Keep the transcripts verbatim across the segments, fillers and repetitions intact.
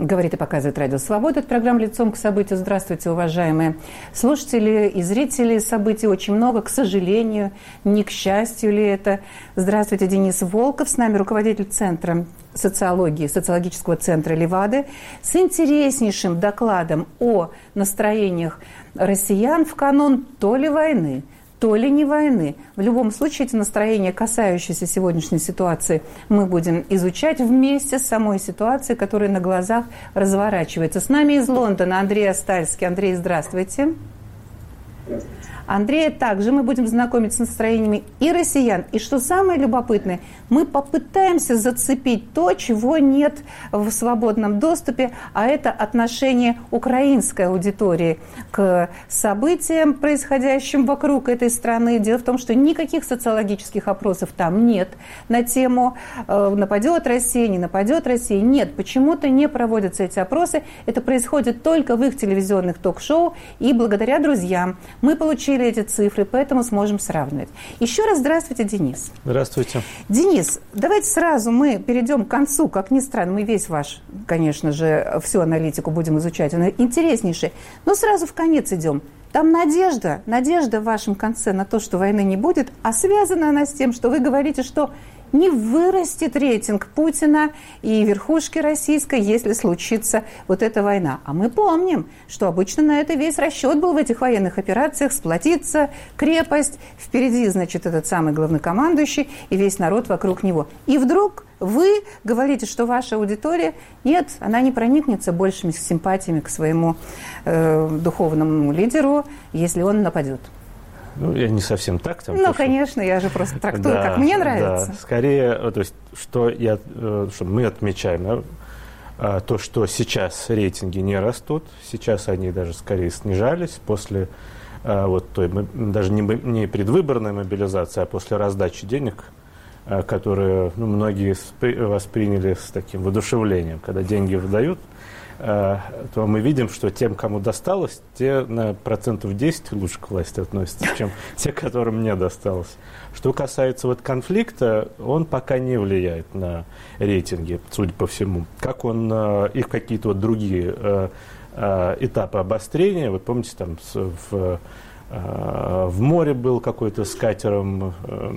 Говорит и показывает Радио Свобода. Это программа «Лицом к событию». Здравствуйте, уважаемые слушатели и зрители. Событий очень много, к сожалению, не к счастью ли это. Здравствуйте, Денис Волков. С нами руководитель Центра социологии, социологического центра «Левада», с интереснейшим докладом о настроениях россиян в канун то ли войны, то ли не войны. В любом случае, эти настроения, касающиеся сегодняшней ситуации, мы будем изучать вместе с самой ситуацией, которая на глазах разворачивается. С нами из Лондона Андрей Астальский. Андрей, здравствуйте. Здравствуйте. Андрей, также мы будем знакомиться с настроениями и россиян. И что самое любопытное, мы попытаемся зацепить то, чего нет в свободном доступе, а это отношение украинской аудитории к событиям, происходящим вокруг этой страны. Дело в том, что никаких социологических опросов там нет на тему «нападет Россия, не нападет Россия». Нет, почему-то не проводятся эти опросы. Это происходит только в их телевизионных ток-шоу. И благодаря друзьям мы получили эти цифры, поэтому сможем сравнивать. Еще раз здравствуйте, Денис. Здравствуйте. Денис, давайте сразу мы перейдем к концу. Как ни странно, мы весь ваш, конечно же, всю аналитику будем изучать. Она интереснейшая. Но сразу в конец идем. Там надежда, надежда в вашем конце на то, что войны не будет, а связана она с тем, что вы говорите, что не вырастет рейтинг Путина и верхушки российской, если случится вот эта война. А мы помним, что обычно на это весь расчет был в этих военных операциях: сплотиться, крепость, впереди, значит, этот самый главнокомандующий и весь народ вокруг него. И вдруг вы говорите, что ваша аудитория, нет, она не проникнется большими симпатиями к своему э, духовному лидеру, если он нападет. Ну, я не совсем так. Там, ну, пошел. Конечно, я же просто трактую, да, как мне нравится. Да. Скорее, то есть, что, я, что мы отмечаем, да, то, что сейчас рейтинги не растут, сейчас они даже скорее снижались после вот той, даже не, не предвыборной мобилизации, а после раздачи денег, которые, ну, многие восприняли с таким воодушевлением. Когда деньги выдают, то мы видим, что тем, кому досталось, те на процентов десять лучше к власти относятся, чем те, которым не досталось. Что касается вот конфликта, он пока не влияет на рейтинги, судя по всему. Как он и в какие-то вот другие этапы обострения, вот помните, там в, в море был какой-то с катером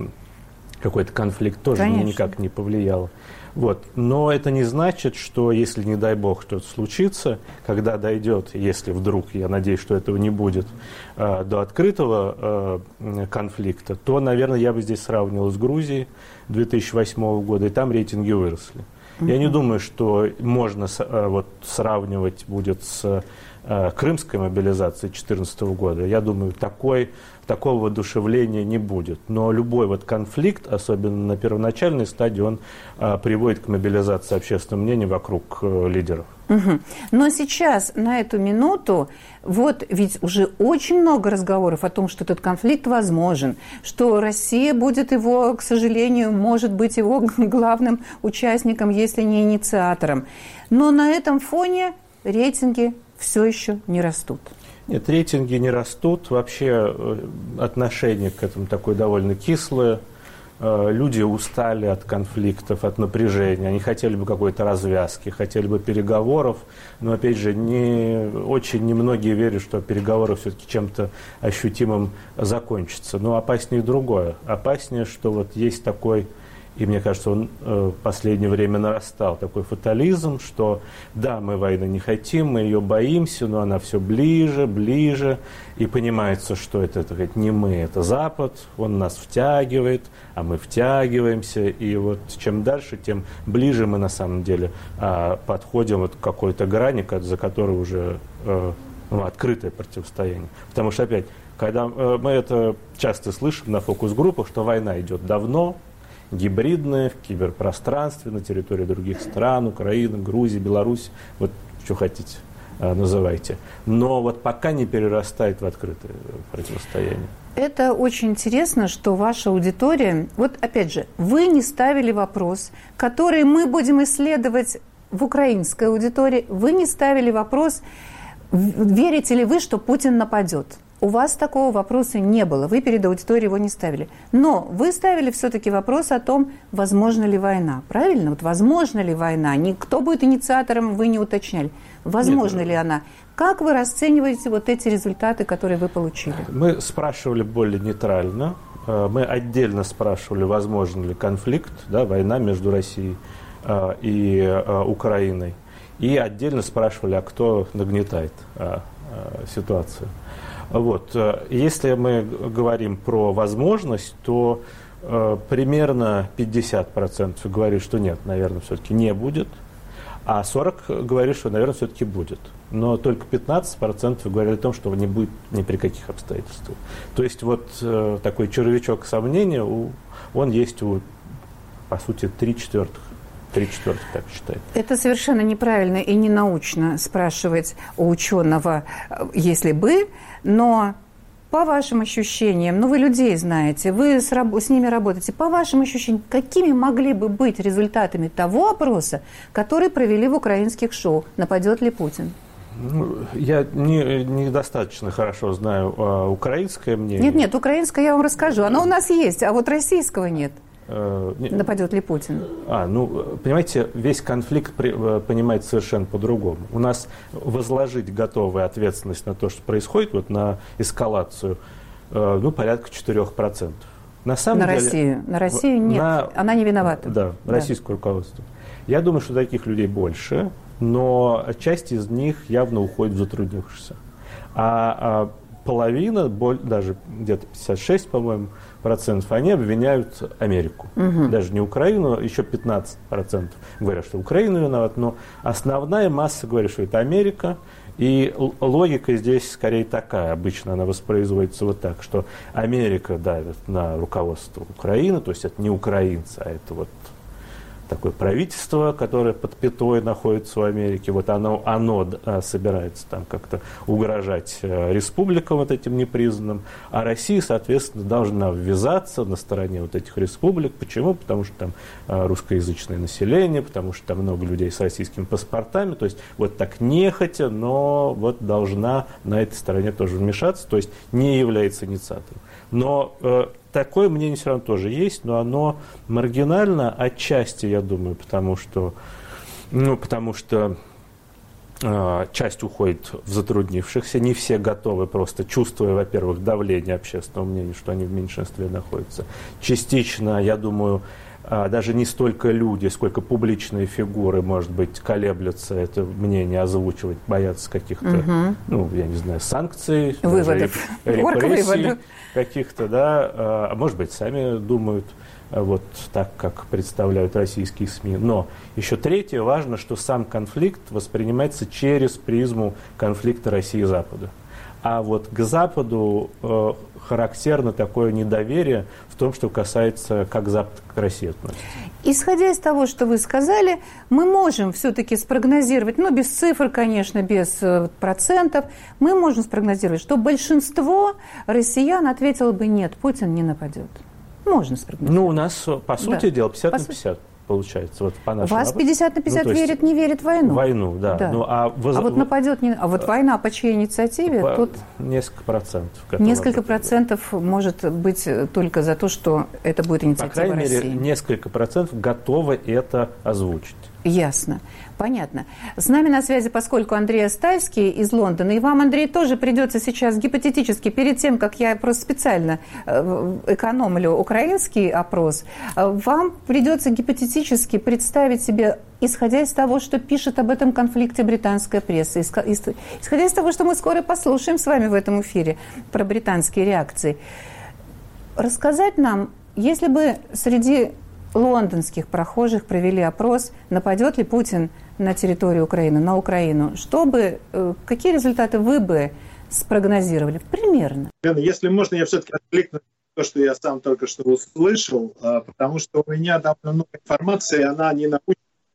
какой-то конфликт, тоже Конечно. никак не повлиял. Вот. Но это не значит, что если, не дай бог, что-то случится, когда дойдет, если вдруг, я надеюсь, что этого не будет, э, до открытого э, конфликта, то, наверное, я бы здесь сравнивал с Грузией две тысячи восьмого года, и там рейтинги выросли. Mm-hmm. Я не думаю, что можно э, вот, сравнивать будет с э, крымской мобилизацией две тысячи четырнадцатого года. Я думаю, такой... такого воодушевления не будет. Но любой вот конфликт, особенно на первоначальной стадии, он а, приводит к мобилизации общественного мнения вокруг а, лидеров. Угу. Но сейчас, на эту минуту, вот ведь уже очень много разговоров о том, что этот конфликт возможен, что Россия будет его, к сожалению, может быть его главным участником, если не инициатором. Но на этом фоне рейтинги все еще не растут. Нет, рейтинги не растут. Вообще отношение к этому такое довольно кислое. Люди устали от конфликтов, от напряжения. Они хотели бы какой-то развязки, хотели бы переговоров. Но, опять же, не, очень немногие верят, что переговоры все-таки чем-то ощутимым закончатся. Но опаснее другое. Опаснее, что вот есть такой... И мне кажется, он в последнее время нарастал, такой фатализм, что да, мы войны не хотим, мы ее боимся, но она все ближе, ближе. И понимается, что это, это сказать, не мы, это Запад, он нас втягивает, а мы втягиваемся. И вот чем дальше, тем ближе мы на самом деле подходим вот к какой-то грани, за которой уже ну, открытое противостояние. Потому что, опять, когда мы это часто слышим на фокус-группах, что война идет давно, гибридные, в киберпространстве, на территории других стран, Украины, Грузии, Беларусь, вот что хотите, называйте. Но вот пока не перерастает в открытое противостояние. Это очень интересно, что ваша аудитория... Вот опять же, вы не ставили вопрос, который мы будем исследовать в украинской аудитории. Вы не ставили вопрос, верите ли вы, что Путин нападет. У вас такого вопроса не было, вы перед аудиторией его не ставили. Но вы ставили все-таки вопрос о том, возможна ли война. Правильно? Вот возможна ли война? Кто будет инициатором, вы не уточняли. Возможна Нет, ли она? Как вы расцениваете вот эти результаты, которые вы получили? Мы спрашивали более нейтрально. Мы отдельно спрашивали, возможен ли конфликт, да, война между Россией и Украиной. И отдельно спрашивали, а кто нагнетает ситуацию. Вот. Если мы говорим про возможность, то э, примерно пятьдесят процентов говорит, что нет, наверное, все-таки не будет, а сорок процентов говорит, что, наверное, все-таки будет. Но только пятнадцать процентов говорили о том, что не будет ни при каких обстоятельствах. То есть вот э, такой червячок сомнения, у, он есть у, по сути, три четвертых. Три четвертых так считает. Это совершенно неправильно и не научно спрашивать у ученого, если бы, но по вашим ощущениям, ну вы людей знаете, вы с, с ними работаете, по вашим ощущениям, какими могли бы быть результатами того опроса, который провели в украинских шоу «Нападет ли Путин»? Ну, я не, недостаточно хорошо знаю а, украинское мнение. Нет, нет, украинское я вам расскажу, оно у нас есть, а вот российского нет. Нападет ли Путин? А, ну, понимаете, весь конфликт при, понимается совершенно по-другому. У нас возложить готовую ответственность на то, что происходит, вот на эскалацию, ну, порядка четырех процентов. На самом на деле, Россию? На Россию нет, на, она не виновата. Да, да, российское руководство. Я думаю, что таких людей больше, но часть из них явно уходит в затруднившихся. А, а половина, даже где-то пятьдесят шесть, по-моему, процентов, они обвиняют Америку. Угу. Даже не Украину, еще пятнадцать процентов говорят, что Украина виновата, но основная масса говорит, что это Америка. И логика здесь скорее такая, обычно она воспроизводится вот так, что Америка давит на руководство Украины, то есть это не украинцы, а это вот такое правительство, которое под пятой находится в Америке, вот оно, оно а, собирается там как-то угрожать а, республикам вот этим непризнанным, а Россия, соответственно, должна ввязаться на стороне вот этих республик. Почему? Потому что там а, русскоязычное население, потому что там много людей с российскими паспортами, то есть вот так нехотя, но вот должна на этой стороне тоже вмешаться, то есть не является инициатором. Но э, такое мнение все равно тоже есть, но оно маргинально отчасти, я думаю, потому что, ну, потому что э, часть уходит в затруднившихся, не все готовы, просто чувствуя, во-первых, давление общественного мнения, что они в меньшинстве находятся. Частично, я думаю, э, даже не столько люди, сколько публичные фигуры, может быть, колеблются это мнение озвучивать, боятся каких-то, угу. ну, я не знаю, санкций, выводов, репрессий каких-то, да, а может быть, сами думают вот так, как представляют российские СМИ. Но еще третье, важно, что сам конфликт воспринимается через призму конфликта России и Запада. А вот к Западу э, характерно такое недоверие в том, что касается, как Запад к России относится. Исходя из того, что вы сказали, мы можем все-таки спрогнозировать, ну, без цифр, конечно, без э, процентов, мы можем спрогнозировать, что большинство россиян ответило бы «нет, Путин не нападет». Можно спрогнозировать. Ну, у нас, по сути да. дела, пятьдесят на пятьдесят. Получается, вот по нашему. Вас пятьдесят на пятьдесят ну, верит, не верит в войну? Войну, да. да. Ну, а, воз... а вот нападет, не... а вот война по чьей инициативе? По... Тут несколько процентов. Несколько процентов да. может быть только за то, что это будет инициатива России. По крайней России. мере, несколько процентов готовы это озвучить. Ясно. Понятно. С нами на связи, поскольку Андрей Остальский из Лондона, и вам, Андрей, тоже придется сейчас гипотетически, перед тем, как я просто специально экономлю украинский опрос, вам придется гипотетически представить себе, исходя из того, что пишет об этом конфликте британская пресса, исходя из того, что мы скоро послушаем с вами в этом эфире про британские реакции, рассказать нам, если бы среди лондонских прохожих провели опрос, нападет ли Путин на территорию Украины, на Украину, чтобы, какие результаты вы бы спрогнозировали? Примерно. Если можно, я все-таки откликну то, что я сам только что услышал, потому что у меня довольно много информации, она не научная,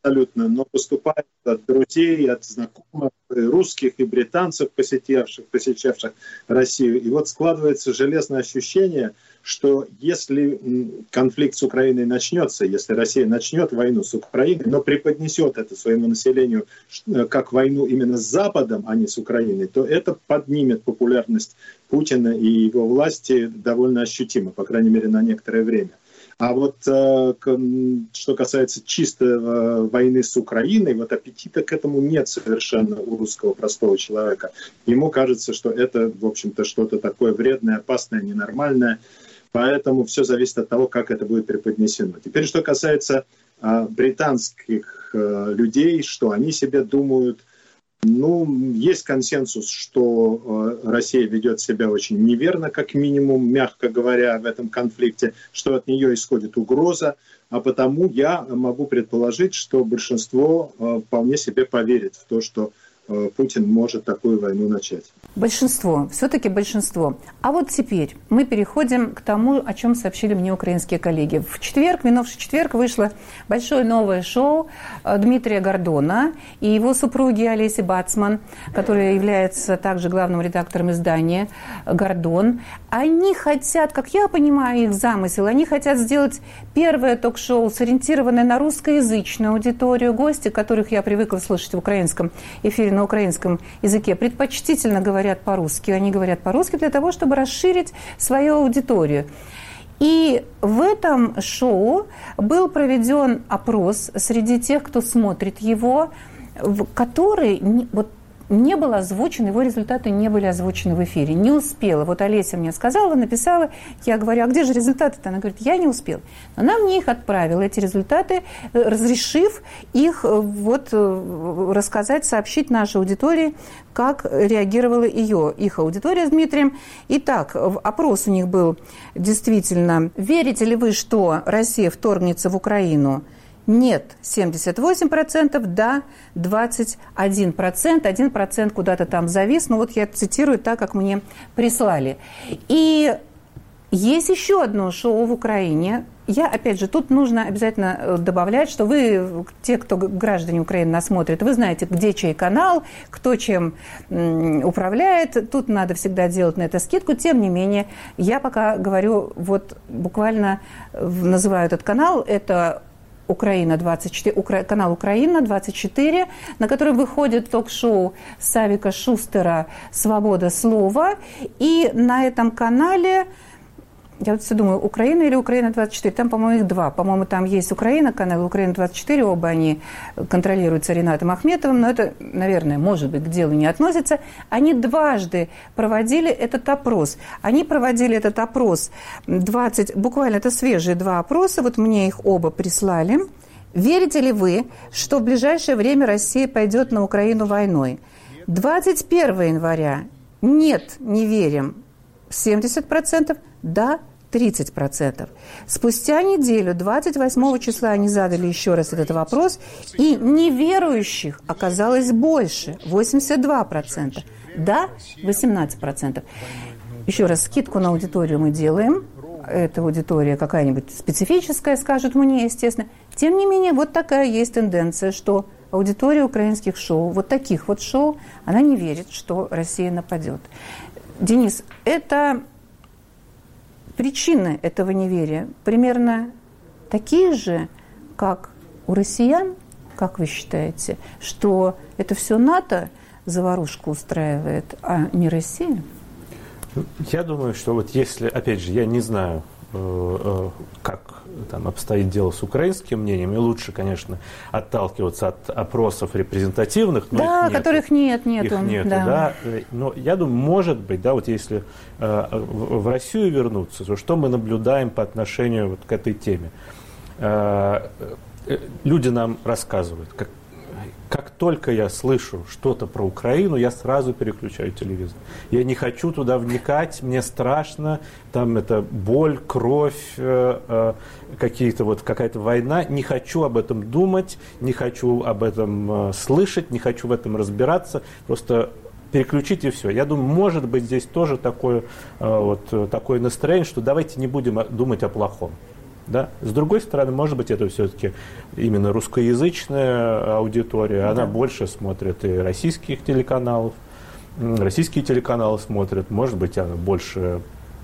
абсолютно, но поступают от друзей, от знакомых, и русских и британцев, посетивших, посещавших Россию. И вот складывается железное ощущение, что если конфликт с Украиной начнется, если Россия начнет войну с Украиной, но преподнесет это своему населению как войну именно с Западом, а не с Украиной, то это поднимет популярность Путина и его власти довольно ощутимо, по крайней мере, на некоторое время. А вот что касается чисто войны с Украиной, вот аппетита к этому нет совершенно у русского простого человека. Ему кажется, что это, в общем-то, что-то такое вредное, опасное, ненормальное. Поэтому все зависит от того, как это будет преподнесено. Теперь, что касается британских людей, что они себе думают. Ну, есть консенсус, что Россия ведет себя очень неверно, как минимум, мягко говоря, в этом конфликте, что от нее исходит угроза, а потому я могу предположить, что большинство вполне себе поверит в то, что Путин может такую войну начать. Большинство, все-таки большинство. А вот теперь мы переходим к тому, о чем сообщили мне украинские коллеги. В четверг, минувший четверг, вышло большое новое шоу Дмитрия Гордона и его супруги Олеси Бацман, которая является также главным редактором издания «Гордон». Они хотят, как я понимаю их замысел, они хотят сделать первое ток-шоу, сориентированное на русскоязычную аудиторию. Гости, которых я привыкла слышать в украинском эфире, на украинском языке, предпочтительно говорят по-русски. Они говорят по-русски для того, чтобы расширить свою аудиторию. И в этом шоу был проведен опрос среди тех, кто смотрит его, который вот, не был озвучен, его результаты не были озвучены в эфире. Не успела. Вот Олеся мне сказала, написала, я говорю, а где же результаты-то? Она говорит, я не успела. Она мне их отправила, эти результаты, разрешив их вот рассказать, сообщить нашей аудитории, как реагировала ее, их аудитория с Дмитрием. Итак, опрос у них был действительно, верите ли вы, что Россия вторгнется в Украину? Нет, семьдесят восемь процентов, да, двадцать один процент, один процент куда-то там завис, но вот я цитирую так, как мне прислали. И есть еще одно шоу в Украине. Я, опять же, тут нужно обязательно добавлять, что вы, те, кто граждане Украины нас смотрят, вы знаете, где чей канал, кто чем управляет. Тут надо всегда делать на это скидку. Тем не менее, я пока говорю, вот буквально называю этот канал, это Украина двадцать четыре, Укра... канал Украина двадцать четыре, на котором выходит ток-шоу Савика Шустера «Свобода слова». И на этом канале, я вот все думаю, Украина или Украина двадцать четыре, там, по-моему, их два. По-моему, там есть Украина, канал Украина двадцать четыре, оба они контролируются Ринатом Ахметовым, но это, наверное, может быть, к делу не относится. Они дважды проводили этот опрос. Они проводили этот опрос двадцать, буквально это свежие два опроса, вот мне их оба прислали. Верите ли вы, что в ближайшее время Россия пойдет на Украину войной? двадцать первого января нет, не верим, семьдесят процентов, да, тридцать процентов. Спустя неделю, двадцать восьмого числа, они задали еще раз этот вопрос, и неверующих оказалось больше, восемьдесят два процента. Да, восемнадцать процентов. Еще раз, скидку на аудиторию мы делаем. Эта аудитория какая-нибудь специфическая, скажут мне, естественно. Тем не менее, вот такая есть тенденция, что аудитория украинских шоу, вот таких вот шоу, она не верит, что Россия нападет. Денис, это... Причины этого неверия примерно такие же, как у россиян, как вы считаете, что это все НАТО заварушку устраивает, а не Россия? Я думаю, что вот если, опять же, я не знаю, как там обстоит дело с украинским мнением, и лучше, конечно, отталкиваться от опросов репрезентативных, но да, их нету, которых нет, нету, их нету, да. да. Но я думаю, может быть, да, вот если э, в Россию вернуться, то что мы наблюдаем по отношению вот к этой теме? Э, э, люди нам рассказывают, как Как только я слышу что-то про Украину, я сразу переключаю телевизор. Я не хочу туда вникать, мне страшно, там это боль, кровь, э, э, какие-то вот какая-то война. Не хочу об этом думать, не хочу об этом э, слышать, не хочу в этом разбираться. Просто переключить и все. Я думаю, может быть, здесь тоже такое, э, вот, такое настроение, что давайте не будем думать о плохом. Да? С другой стороны, может быть, это все-таки именно русскоязычная аудитория, она да. больше смотрит и российских телеканалов, российские телеканалы смотрят, может быть, она больше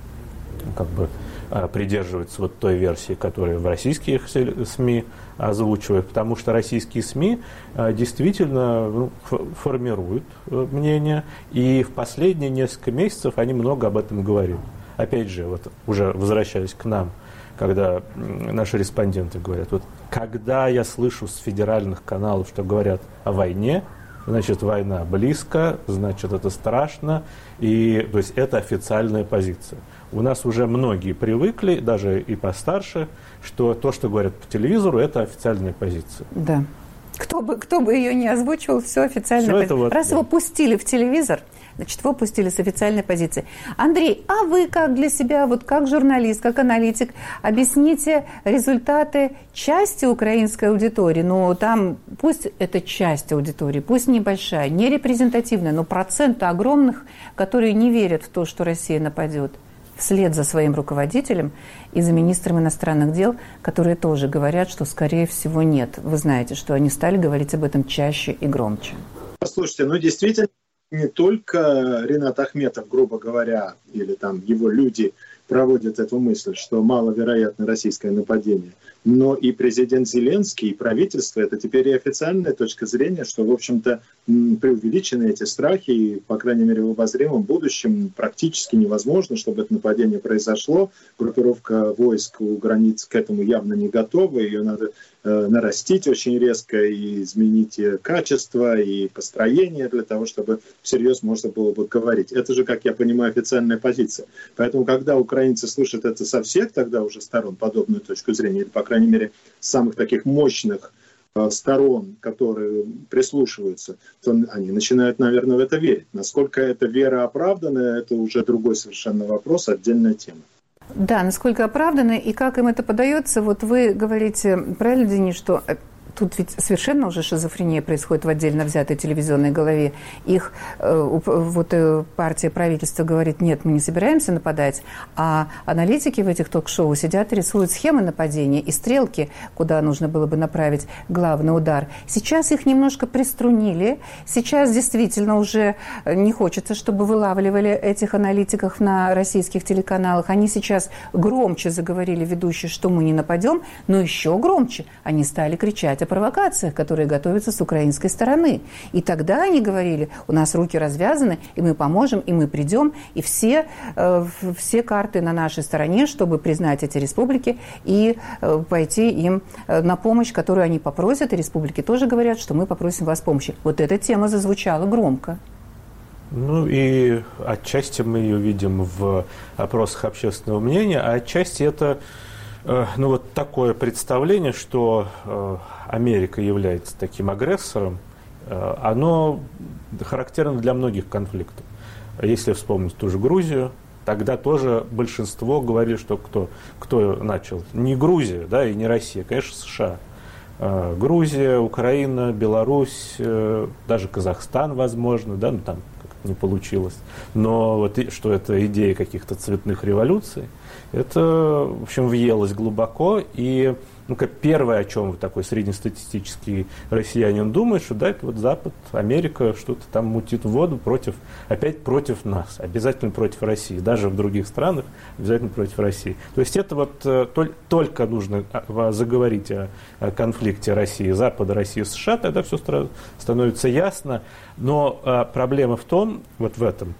как бы придерживается вот той версии, которая в российских СМИ озвучивают, потому что российские СМИ действительно ну, формируют мнение, и в последние несколько месяцев они много об этом говорят. Опять же, вот уже возвращаясь к нам, когда наши респонденты говорят, вот когда я слышу с федеральных каналов, что говорят о войне, значит, война близко, значит, это страшно, и, то есть это официальная позиция. У нас уже многие привыкли, даже и постарше, что то, что говорят по телевизору, это официальная позиция. Да. Кто бы, кто бы ее не озвучивал, все официальная позиция. Вот, Раз да. его пустили в телевизор, значит, его пустили с официальной позиции. Андрей, а вы как для себя, вот как журналист, как аналитик, объясните результаты части украинской аудитории? Ну, там, пусть это часть аудитории, пусть небольшая, не репрезентативная, но процент огромных, которые не верят в то, что Россия нападет, вслед за своим руководителем и за министром иностранных дел, которые тоже говорят, что, скорее всего, нет. Вы знаете, что они стали говорить об этом чаще и громче. Послушайте, ну, действительно, не только Ринат Ахметов, грубо говоря, или там его люди проводят эту мысль, что маловероятно российское нападение, но и президент Зеленский, и правительство, это теперь и официальная точка зрения, что, в общем-то, преувеличены эти страхи, и, по крайней мере, в обозримом будущем практически невозможно, чтобы это нападение произошло. Группировка войск у границ к этому явно не готова, ее надо э, нарастить очень резко и изменить качество и построение для того, чтобы всерьез можно было бы говорить. Это же, как я понимаю, официальная позиция. Поэтому, когда украинцы слышат это со всех тогда уже сторон, подобную точку зрения, или, по крайней мере, самых таких мощных э, сторон, которые прислушиваются, то они начинают, наверное, в это верить. Насколько эта вера оправдана, это уже другой совершенно вопрос, отдельная тема. Да, насколько оправдано и как им это подается. Вот вы говорите, правильно, Денис, что тут ведь совершенно уже шизофрения происходит в отдельно взятой телевизионной голове. Их э, вот э, партия правительства говорит, нет, мы не собираемся нападать, а аналитики в этих ток-шоу сидят и рисуют схемы нападения и стрелки, куда нужно было бы направить главный удар. Сейчас их немножко приструнили, сейчас действительно уже не хочется, чтобы вылавливали этих аналитиков на российских телеканалах. Они сейчас громче заговорили, ведущие, что мы не нападем, но еще громче они стали кричать о провокациях, которые готовятся с украинской стороны. И тогда они говорили, у нас руки развязаны, и мы поможем, и мы придем, и все, э, все карты на нашей стороне, чтобы признать эти республики и э, пойти им на помощь, которую они попросят. И республики тоже говорят, что мы попросим вас помощи. Вот эта тема зазвучала громко. Ну и отчасти мы ее видим в опросах общественного мнения, а отчасти это ну, вот такое представление, что э, Америка является таким агрессором, э, оно характерно для многих конфликтов. Если вспомнить ту же Грузию, тогда тоже большинство говорили, что кто, кто начал. Не Грузия, да, и не Россия, конечно, США. Э, Грузия, Украина, Беларусь, э, даже Казахстан, возможно, да, ну там как-то не получилось. Но вот и, что это идея каких-то цветных революций, это, в общем, въелось глубоко, и ну, как первое, о чем такой среднестатистический россиянин думает, что да, это вот Запад, Америка что-то там мутит воду против, опять против нас, обязательно против России, даже в других странах обязательно против России. То есть это вот только нужно заговорить о, о конфликте России, Запада, России, США, тогда все становится ясно, но проблема в том, вот в этом,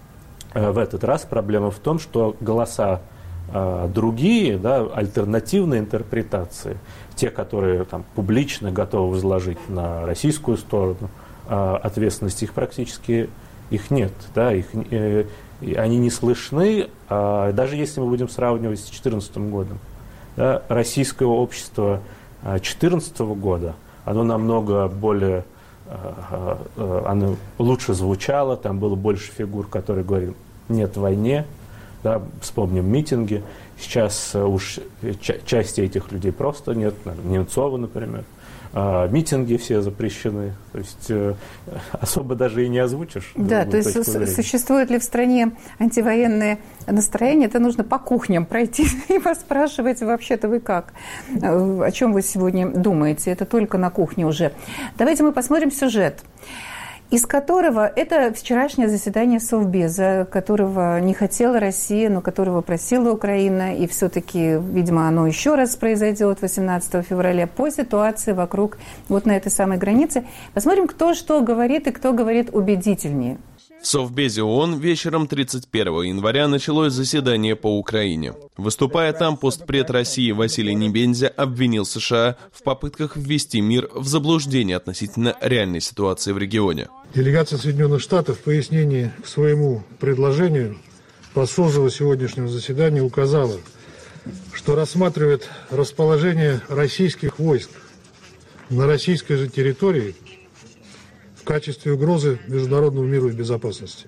в этот раз проблема в том, что голоса другие, да, альтернативные интерпретации, те, которые там, публично готовы возложить на российскую сторону ответственности, их практически их нет, да, их, э, они не слышны, а даже если мы будем сравнивать с две тысячи четырнадцатым годом, да, российское общество две тысячи четырнадцатого года, оно намного более, э, э, оно лучше звучало, там было больше фигур, которые говорили «нет войне», да, вспомним митинги. Сейчас уж части этих людей просто нет. Немцова, например. митинги все запрещены. То есть э, особо даже и не озвучишь. Да, то есть существует ли в стране антивоенное настроение, это нужно по кухням пройти и поспрашивать, вообще-то вы как? О чем вы сегодня думаете? Это только на кухне уже. Давайте мы посмотрим сюжет, из которого это вчерашнее заседание Совбеза, которого не хотела Россия, но которого просила Украина, и все-таки, видимо, оно еще раз произойдет восемнадцатого февраля по ситуации вокруг вот на этой самой границе. Посмотрим, кто что говорит и кто говорит убедительнее. В Совбезе ООН вечером тридцать первого января началось заседание по Украине. Выступая там, постпред России Василий Небензя обвинил США в попытках ввести мир в заблуждение относительно реальной ситуации в регионе. Делегация Соединенных Штатов в пояснении к своему предложению по созыву сегодняшнего заседания указала, что рассматривает расположение российских войск на российской же территории в качестве угрозы международному миру и безопасности.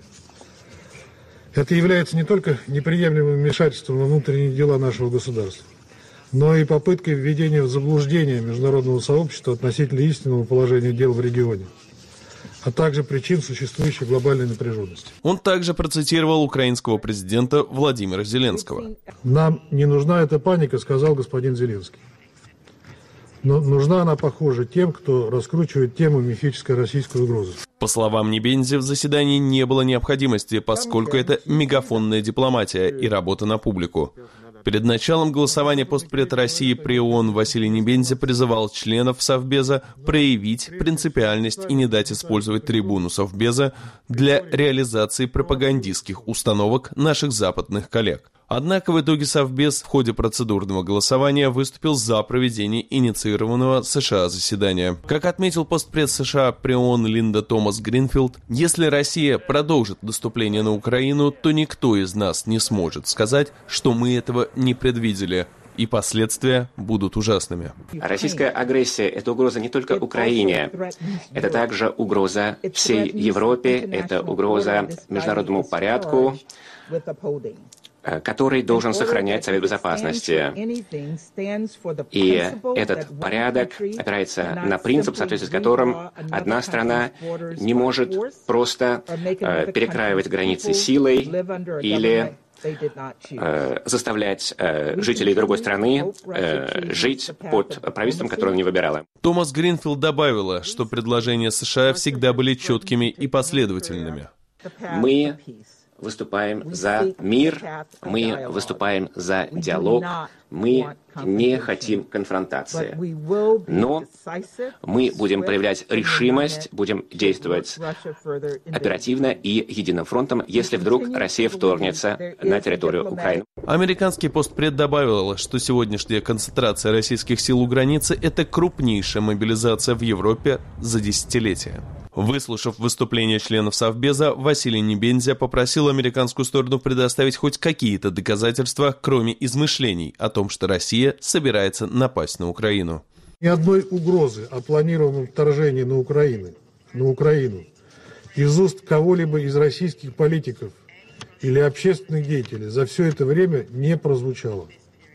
Это является не только неприемлемым вмешательством во внутренние дела нашего государства, но и попыткой введения в заблуждение международного сообщества относительно истинного положения дел в регионе, а также причин существующей глобальной напряженности. Он также процитировал украинского президента Владимира Зеленского. «Нам не нужна эта паника», — сказал господин Зеленский. Но нужна она, похоже, тем, кто раскручивает тему мифической российской угрозы. По словам Небензи, в заседании не было необходимости, поскольку это мегафонная дипломатия и работа на публику. Перед началом голосования постпред России при ООН Василий Небензи призывал членов Совбеза проявить принципиальность и не дать использовать трибуну Совбеза для реализации пропагандистских установок наших западных коллег. Однако в итоге Совбез в ходе процедурного голосования выступил за проведение инициированного США заседания. Как отметил постпред США при ООН Линда Томас Гринфилд, если Россия продолжит наступление на Украину, то никто из нас не сможет сказать, что мы этого не предвидели, и последствия будут ужасными. Российская агрессия – это угроза не только Украине, это также угроза всей Европе, это угроза международному порядку, который должен сохранять Совет Безопасности. И этот порядок опирается на принцип, в соответствии с которым одна страна не может просто э, перекраивать границы силой или э, заставлять э, жителей другой страны э, жить под правительством, которое она не выбирала. Томас Гринфилд добавила, что предложения США всегда были четкими и последовательными. Мы выступаем за мир, мы выступаем за диалог, мы не хотим конфронтации. Но мы будем проявлять решимость, будем действовать оперативно и единым фронтом, если вдруг Россия вторгнется на территорию Украины. Американский постпред добавил, что сегодняшняя концентрация российских сил у границы – это крупнейшая мобилизация в Европе за десятилетия. Выслушав выступление членов Совбеза, Василий Небензя попросил американскую сторону предоставить хоть какие-то доказательства, кроме измышлений о том, что Россия собирается напасть на Украину. Ни одной угрозы о планируемом вторжении на Украину, на Украину из уст кого-либо из российских политиков или общественных деятелей за все это время не прозвучало.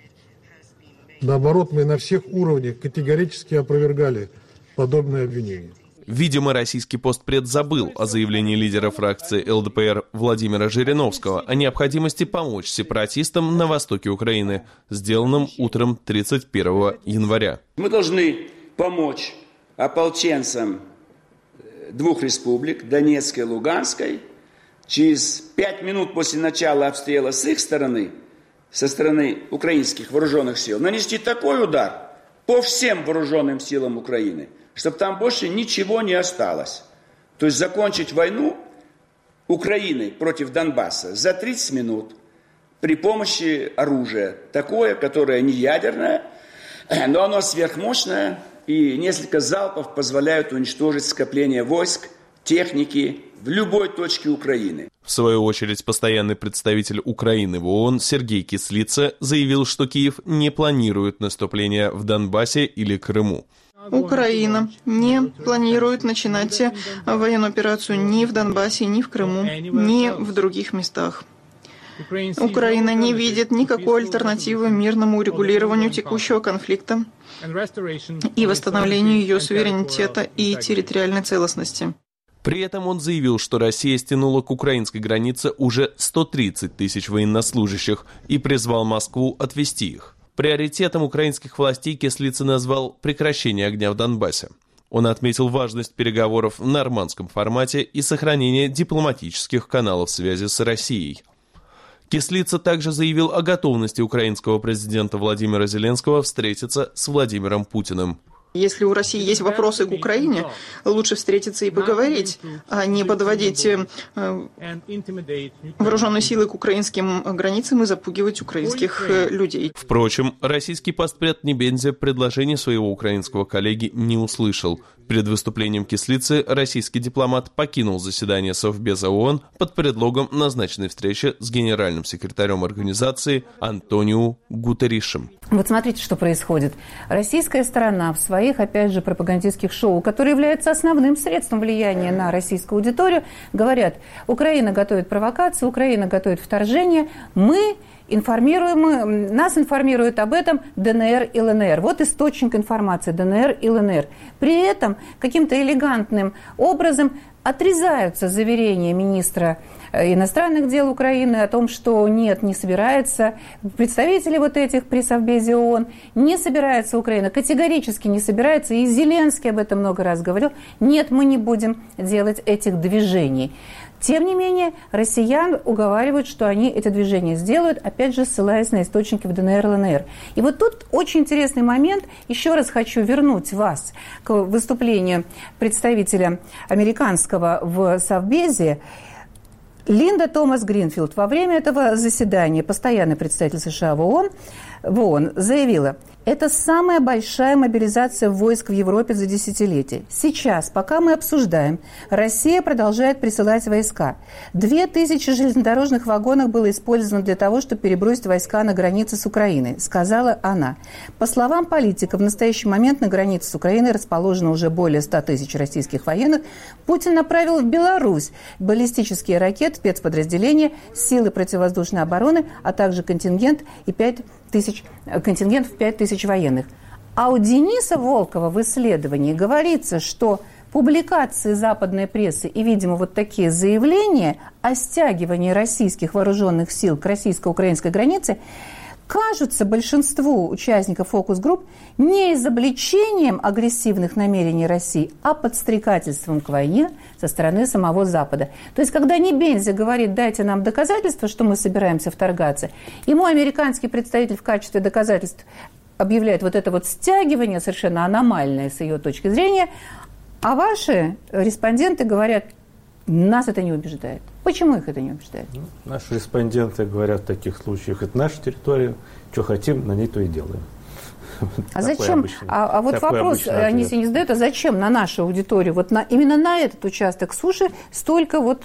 Наоборот, мы на всех уровнях категорически опровергали подобные обвинения. Видимо, российский постпред забыл о заявлении лидера фракции эл дэ пэ эр Владимира Жириновского о необходимости помочь сепаратистам на востоке Украины, сделанном утром тридцать первого января. Мы должны помочь ополченцам двух республик, Донецкой и Луганской, через пять минут после начала обстрела с их стороны, со стороны украинских вооруженных сил, нанести такой удар по всем вооруженным силам Украины, чтобы там больше ничего не осталось. То есть закончить войну Украины против Донбасса за тридцать минут при помощи оружия. Такое, которое не ядерное, но оно сверхмощное, и несколько залпов позволяют уничтожить скопление войск, техники в любой точке Украины. В свою очередь, постоянный представитель Украины в ООН Сергей Кислица заявил, что Киев не планирует наступление в Донбассе или Крыму. Украина не планирует начинать военную операцию ни в Донбассе, ни в Крыму, ни в других местах. Украина не видит никакой альтернативы мирному урегулированию текущего конфликта и восстановлению ее суверенитета и территориальной целостности. При этом он заявил, что Россия стянула к украинской границе уже сто тридцать тысяч военнослужащих и призвал Москву отвести их. Приоритетом украинских властей Кислица назвал прекращение огня в Донбассе. Он отметил важность переговоров в нормандском формате и сохранение дипломатических каналов связи с Россией. Кислица также заявил о готовности украинского президента Владимира Зеленского встретиться с Владимиром Путиным. Если у России есть вопросы к Украине, лучше встретиться и поговорить, а не подводить э, вооруженные силы к украинским границам и запугивать украинских э, людей. Впрочем, российский постпред Небензя предложение своего украинского коллеги не услышал. Перед выступлением Кислицы российский дипломат покинул заседание Совбеза ООН под предлогом назначенной встречи с генеральным секретарем организации Антонио Гутерришем. Вот смотрите, что происходит. Российская сторона в своих, опять же, пропагандистских шоу, которые являются основным средством влияния на российскую аудиторию, говорят: Украина готовит провокацию, Украина готовит вторжение, мы информируем, нас информируют об этом ДНР и ЛНР. Вот источник информации ДНР и ЛНР. При этом каким-то элегантным образом отрезаются заверения министра иностранных дел Украины о том, что нет, не собирается, представители вот этих при Совбезе ООН, не собирается Украина, категорически не собирается, и Зеленский об этом много раз говорил, нет, мы не будем делать этих движений. Тем не менее, россиян уговаривают, что они эти движения сделают, опять же, ссылаясь на источники в ДНР и ЛНР. И вот тут очень интересный момент. Еще раз хочу вернуть вас к выступлению представителя американского в Совбезе. Линда Томас Гринфилд во время этого заседания, постоянный представитель США в ООН, в ООН заявила: это самая большая мобилизация войск в Европе за десятилетие. Сейчас, пока мы обсуждаем, Россия продолжает присылать войска. Две тысячи железнодорожных вагонов было использовано для того, чтобы перебросить войска на границы с Украиной, сказала она. По словам политика, в настоящий момент на границе с Украиной расположено уже более ста тысяч российских военных. Путин направил в Беларусь баллистические ракеты, спецподразделения, силы противовоздушной обороны, а также контингент и пять тысяч, контингент в пять тысяч военных. А у Дениса Волкова в исследовании говорится, что публикации западной прессы и, видимо, вот такие заявления о стягивании российских вооруженных сил к российско-украинской границе кажутся большинству участников фокус-групп не изобличением агрессивных намерений России, а подстрекательством к войне со стороны самого Запада. То есть, когда Небензя говорит: дайте нам доказательства, что мы собираемся вторгаться, ему американский представитель в качестве доказательств объявляет вот это вот стягивание, совершенно аномальное с ее точки зрения, а ваши респонденты говорят: нас это не убеждает. Почему их это не убеждает? Ну, наши респонденты говорят в таких случаях: это наша территория, что хотим, на ней то и делаем. А зачем? Обычный, а, а вот вопрос они себе не задают: а зачем на нашу аудиторию, вот на, именно на этот участок суши столько вот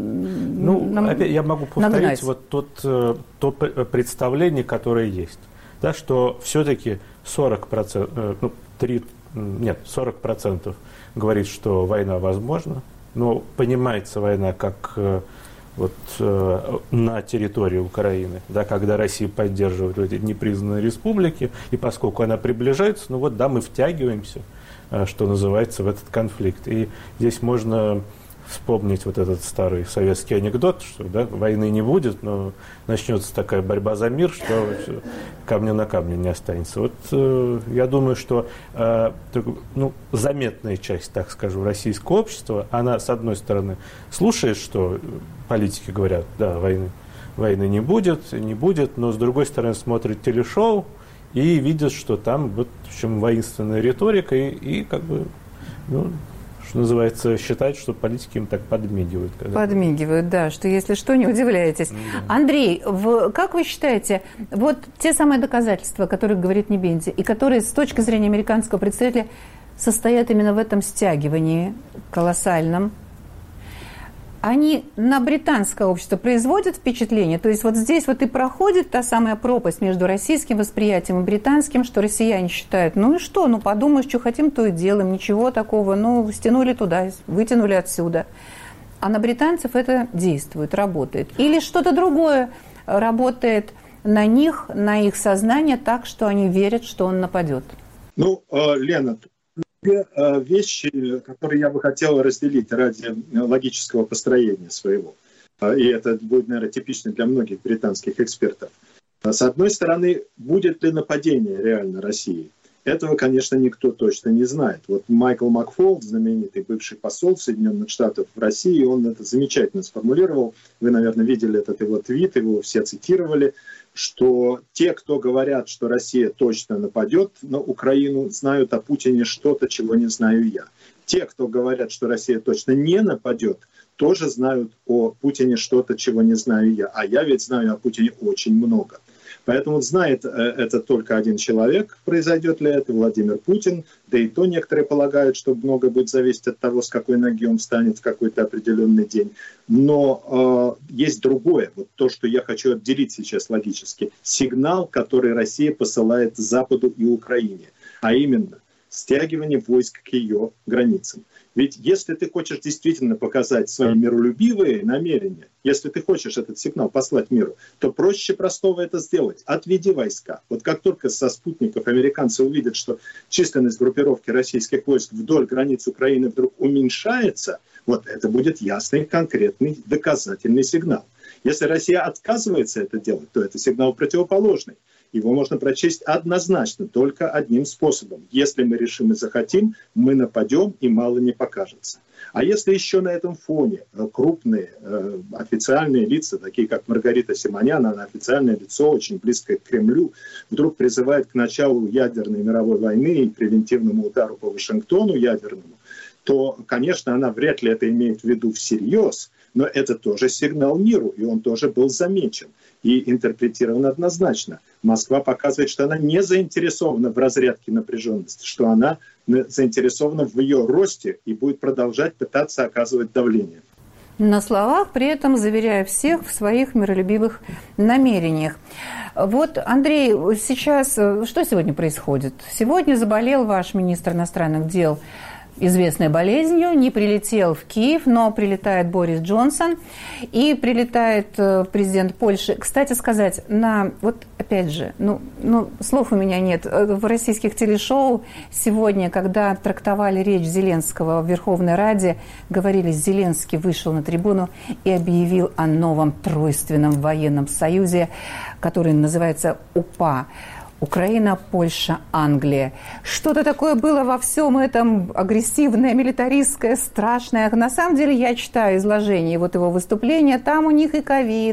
ну, нам, опять, я могу повторить нагнать. Вот тот, то представление, которое есть, да, что все-таки сорок процентов, ну, три, нет, сорок процентов говорит, что война возможна. Но понимается война как э, вот, э, на территории Украины, да, когда Россия поддерживает эти непризнанные республики, и поскольку она приближается, ну вот, да, мы втягиваемся, э, что называется, в этот конфликт. И здесь можно вспомнить вот этот старый советский анекдот, что, да, войны не будет, но начнется такая борьба за мир, что камня на камне не останется. Вот э, я думаю, что э, ну, заметная часть, так скажу, российского общества, она, с одной стороны, слушает, что политики говорят: да, войны, войны не будет, не будет, но, с другой стороны, смотрит телешоу и видит, что там, вот, в общем, воинственная риторика, и, и как бы, ну, что называется, считают, что политики им так подмигивают. Когда... Подмигивают, да, что если что, не удивляйтесь. Mm-hmm. Андрей, в, как вы считаете, вот те самые доказательства, о которых говорит Небензя, и которые с точки зрения американского представителя состоят именно в этом стягивании колоссальном, они на британское общество производят впечатление? То есть вот здесь вот и проходит та самая пропасть между российским восприятием и британским, что россияне считают: ну и что, ну подумаешь, что хотим, то и делаем, ничего такого, ну стянули туда, вытянули отсюда. А на британцев это действует, работает. Или что-то другое работает на них, на их сознание так, что они верят, что он нападет? Ну, Лена, две вещи, которые я бы хотел разделить ради логического построения своего. И это будет, наверное, типично для многих британских экспертов. С одной стороны, будет ли нападение реально России? Этого, конечно, никто точно не знает. Вот Майкл Макфол, знаменитый бывший посол Соединенных Штатов в России, он это замечательно сформулировал. Вы, наверное, видели этот его твит, его все цитировали, что те, кто говорят, что Россия точно нападет на Украину, знают о Путине что-то, чего не знаю я. Те, кто говорят, что Россия точно не нападет, тоже знают о Путине что-то, чего не знаю я. А я ведь знаю о Путине очень много. Поэтому знает это только один человек, произойдет ли это, Владимир Путин. Да и то некоторые полагают, что много будет зависеть от того, с какой ноги он встанет в какой-то определенный день. Но э, есть другое, вот то, что я хочу отделить сейчас логически. Сигнал, который Россия посылает Западу и Украине, а именно стягивание войск к ее границам. Ведь если ты хочешь действительно показать свои миролюбивые намерения, если ты хочешь этот сигнал послать миру, то проще простого это сделать. Отведи войска. Вот как только со спутников американцы увидят, что численность группировки российских войск вдоль границ Украины вдруг уменьшается, вот это будет ясный, конкретный, доказательный сигнал. Если Россия отказывается это делать, то это сигнал противоположный. Его можно прочесть однозначно, только одним способом. Если мы решим и захотим, мы нападем, и мало не покажется. А если еще на этом фоне крупные э, официальные лица, такие как Маргарита Симонян, она официальное лицо, очень близкое к Кремлю, вдруг призывает к началу ядерной мировой войны и превентивному удару по Вашингтону ядерному, то, конечно, она вряд ли это имеет в виду всерьез, но это тоже сигнал миру, и он тоже был замечен и интерпретирован однозначно. Москва показывает, что она не заинтересована в разрядке напряженности, что она заинтересована в ее росте и будет продолжать пытаться оказывать давление. На словах, при этом заверяя всех в своих миролюбивых намерениях. Вот, Андрей, сейчас что сегодня происходит? Сегодня заболел ваш министр иностранных дел известной болезнью, не прилетел в Киев, но прилетает Борис Джонсон и прилетает президент Польши. Кстати сказать, на, вот опять же, ну, ну, слов у меня нет, в российских телешоу сегодня, когда трактовали речь Зеленского в Верховной Раде, говорили, Зеленский вышел на трибуну и объявил о новом тройственном военном союзе, который называется УПА. Украина, Польша, Англия. Что-то такое было во всем этом агрессивное, милитаристское, страшное. На самом деле, я читаю изложение вот его выступления, там у них и ковид,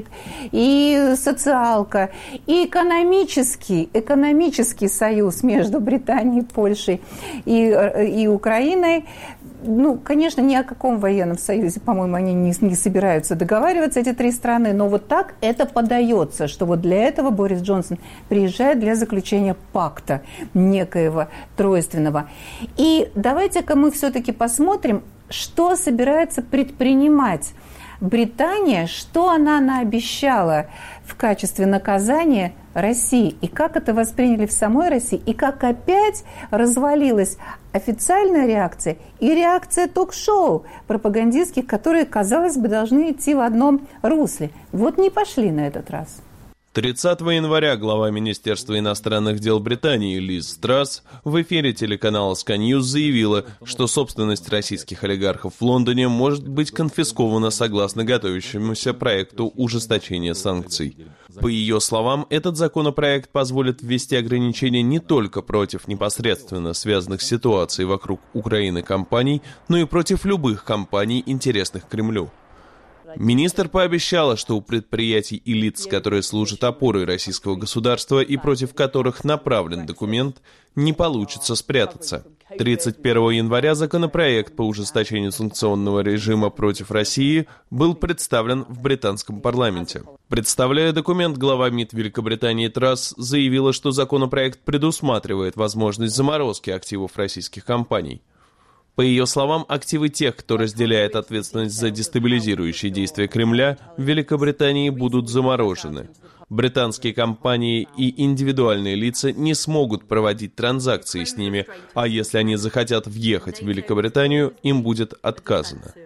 и социалка, и экономический, экономический союз между Британией, Польшей и, и Украиной. Ну, конечно, ни о каком военном союзе, по-моему, они не, не собираются договариваться, эти три страны, но вот так это подается, что вот для этого Борис Джонсон приезжает для заключения пакта некоего тройственного. И давайте-ка мы все-таки посмотрим, что собирается предпринимать Британия, что она наобещала в качестве наказания России, и как это восприняли в самой России, и как опять развалилась официальная реакция и реакция ток-шоу пропагандистских, которые, казалось бы, должны идти в одном русле. Вот не пошли на этот раз. тридцатого января глава Министерства иностранных дел Британии Лиз Трасс в эфире телеканала Sky News заявила, что собственность российских олигархов в Лондоне может быть конфискована согласно готовящемуся проекту ужесточения санкций. По ее словам, этот законопроект позволит ввести ограничения не только против непосредственно связанных с ситуацией вокруг Украины компаний, но и против любых компаний, интересных Кремлю. Министр пообещала, что у предприятий и лиц, которые служат опорой российского государства и против которых направлен документ, не получится спрятаться. тридцать первого января законопроект по ужесточению санкционного режима против России был представлен в британском парламенте. Представляя документ, глава МИД Великобритании Трасс заявила, что законопроект предусматривает возможность заморозки активов российских компаний. По ее словам, активы тех, кто разделяет ответственность за дестабилизирующие действия Кремля, в Великобритании будут заморожены. Британские компании и индивидуальные лица не смогут проводить транзакции с ними, а если они захотят въехать в Великобританию, им будет отказано.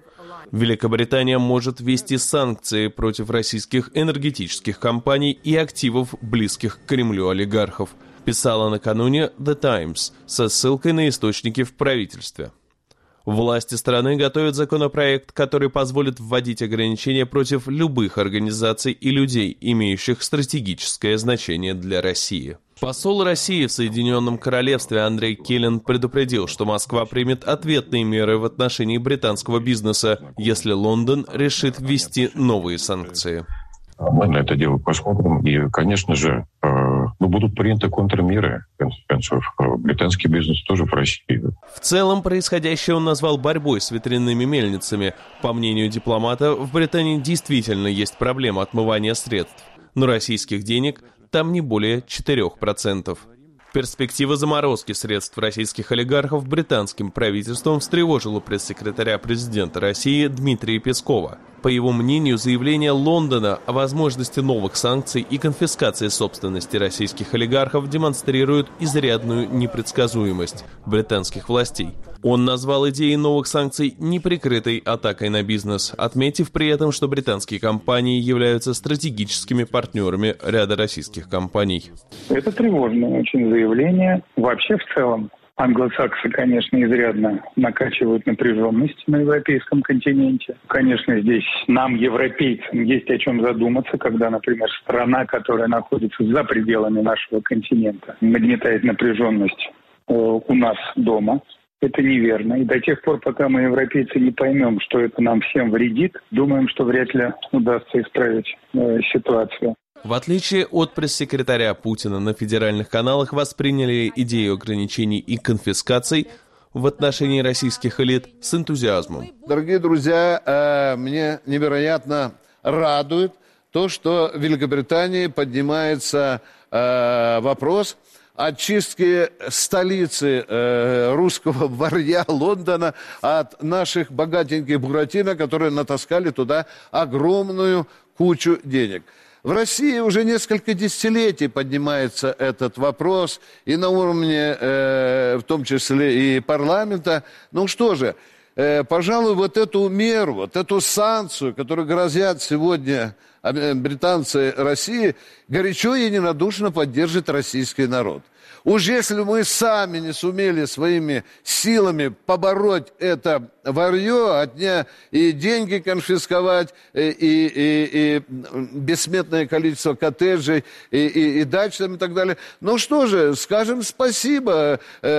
Великобритания может ввести санкции против российских энергетических компаний и активов близких к Кремлю олигархов, писала накануне The Times со ссылкой на источники в правительстве. Власти страны готовят законопроект, который позволит вводить ограничения против любых организаций и людей, имеющих стратегическое значение для России. Посол России в Соединенном Королевстве Андрей Келлен предупредил, что Москва примет ответные меры в отношении британского бизнеса, если Лондон решит ввести новые санкции. Мы на это дело посмотрим, и, конечно же, э, ну, будут приняты контрмеры, в конце концов. Британский бизнес тоже в России. В целом, происходящее он назвал борьбой с ветряными мельницами. По мнению дипломата, в Британии действительно есть проблема отмывания средств, но российских денег там не более четырех процентов. Перспектива заморозки средств российских олигархов британским правительством встревожила пресс-секретаря президента России Дмитрия Пескова. По его мнению, заявление Лондона о возможности новых санкций и конфискации собственности российских олигархов демонстрирует изрядную непредсказуемость британских властей. Он назвал идеи новых санкций неприкрытой атакой на бизнес, отметив при этом, что британские компании являются стратегическими партнерами ряда российских компаний. Это тревожное очень заявление. Вообще в целом англосаксы, конечно, изрядно накачивают напряженность на европейском континенте. Конечно, здесь нам, европейцам, есть о чем задуматься, когда, например, страна, которая находится за пределами нашего континента, нагнетает напряженность э, у нас дома. Это неверно. И до тех пор, пока мы, европейцы, не поймем, что это нам всем вредит, думаем, что вряд ли удастся исправить э, ситуацию. В отличие от пресс-секретаря Путина, на федеральных каналах восприняли идею ограничений и конфискаций в отношении российских элит с энтузиазмом. Дорогие друзья, э, мне невероятно радует то, что в Великобритании поднимается э, вопрос очистки столицы э, русского варья Лондона от наших богатеньких буратино, которые натаскали туда огромную кучу денег. В России уже несколько десятилетий поднимается этот вопрос, и на уровне, э, в том числе и парламента. Ну что же, э, пожалуй, вот эту меру, вот эту санкцию, которую грозят сегодня британцы России, горячо и ненадушно поддержит российский народ. Уж если мы сами не сумели своими силами побороть это варье, отня и деньги конфисковать, и, и, и, и бессмертное количество коттеджей, и, и, и дач там, и так далее. Ну что же, скажем спасибо,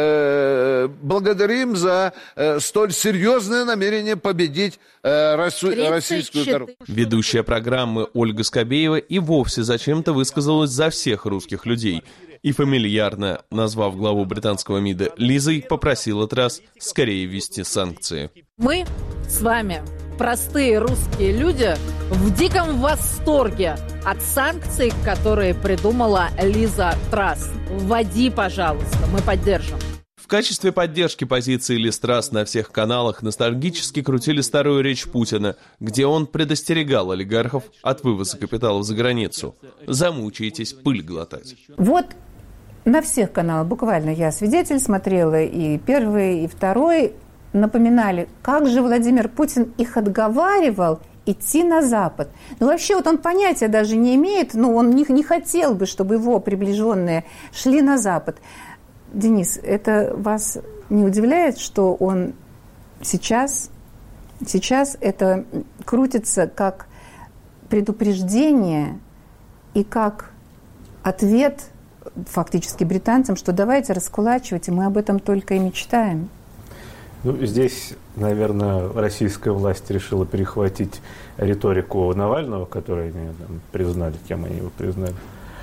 э, благодарим за э, столь серьезное намерение победить э, россу- российскую коррупцию. Ведущая программы Ольга Скобеева и вовсе зачем-то высказалась за всех русских людей. И фамильярно, назвав главу британского МИДа Лизой, попросила Трасс скорее ввести санкции. Мы с вами, простые русские люди, в диком восторге от санкций, которые придумала Лиза Трасс. Вводи, пожалуйста, мы поддержим. В качестве поддержки позиции Лиз Трасс на всех каналах ностальгически крутили старую речь Путина, где он предостерегал олигархов от вывоза капиталов за границу. Замучаетесь пыль глотать. Вот на всех каналах, буквально я свидетель, смотрела и первый, и второй, напоминали, как же Владимир Путин их отговаривал идти на Запад. Ну, вообще, вот он понятия даже не имеет, ну, он не, не хотел бы, чтобы его приближенные шли на Запад. Денис, это вас не удивляет, что он сейчас, сейчас это крутится как предупреждение и как ответ фактически британцам, что давайте раскулачивайте, мы об этом только и мечтаем? Ну, здесь, наверное, российская власть решила перехватить риторику Навального, которую они там признали, кем они его признали.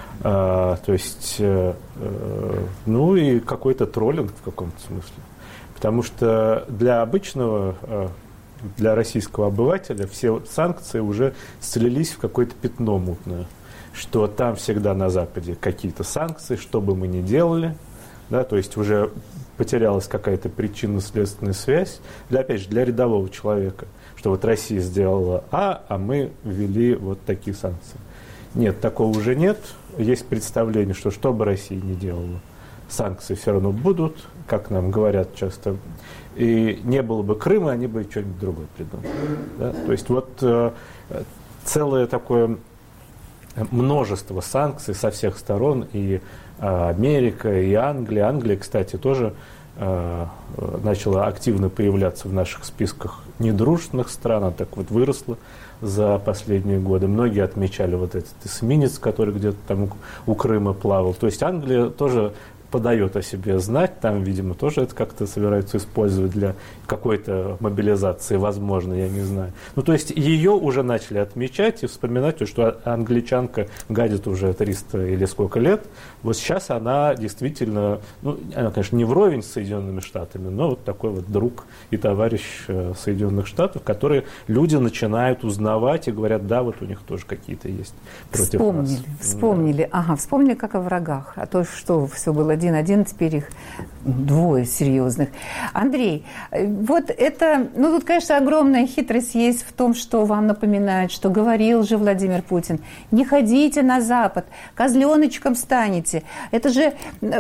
А, то есть, э, э, ну и какой-то троллинг в каком-то смысле. Потому что для обычного, э, для российского обывателя все санкции уже слились в какое-то пятно мутное. Что там всегда на Западе какие-то санкции, что бы мы ни делали. Да, то есть уже потерялась какая-то причинно-следственная связь, для, опять же, для рядового человека, что вот Россия сделала А, а мы ввели вот такие санкции. Нет, такого уже нет. Есть представление, что что бы Россия ни делала, санкции все равно будут, как нам говорят часто. И не было бы Крыма, они бы что-нибудь другое придумали. Да? То есть вот э, целое такое множество санкций со всех сторон, и э, Америка, и Англия. Англия, кстати, тоже э, начала активно появляться в наших списках недружественных стран, она так вот выросла за последние годы. Многие отмечали вот этот эсминец, который где-то там у Крыма плавал. То есть Англия тоже подает о себе знать, там, видимо, тоже это как-то собираются использовать для какой-то мобилизации, возможно, я не знаю. Ну, то есть ее уже начали отмечать и вспоминать, что англичанка гадит уже триста или сколько лет. Вот сейчас она действительно, ну, она, конечно, не вровень с Соединенными Штатами, но вот такой вот друг и товарищ Соединенных Штатов, которые люди начинают узнавать и говорят, да, вот у них тоже какие-то есть против вспомнили, нас. Вспомнили, да. Ага, вспомнили, как о врагах, а то, что все было один-один, теперь их двое серьезных. Андрей, вот это, ну тут, конечно, огромная хитрость есть в том, что вам напоминают, что говорил же Владимир Путин, не ходите на Запад, козленочком станете. Это же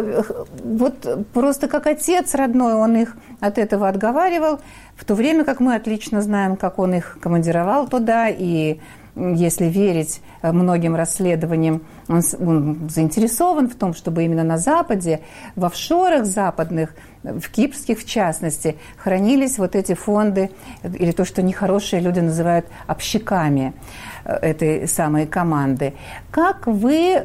вот просто как отец родной, он их от этого отговаривал, в то время как мы отлично знаем, как он их командировал туда, и если верить многим расследованиям, он, он заинтересован в том, чтобы именно на Западе, в офшорах западных, в кипрских в частности, хранились вот эти фонды, или то, что нехорошие люди называют общаками этой самой команды. Как вы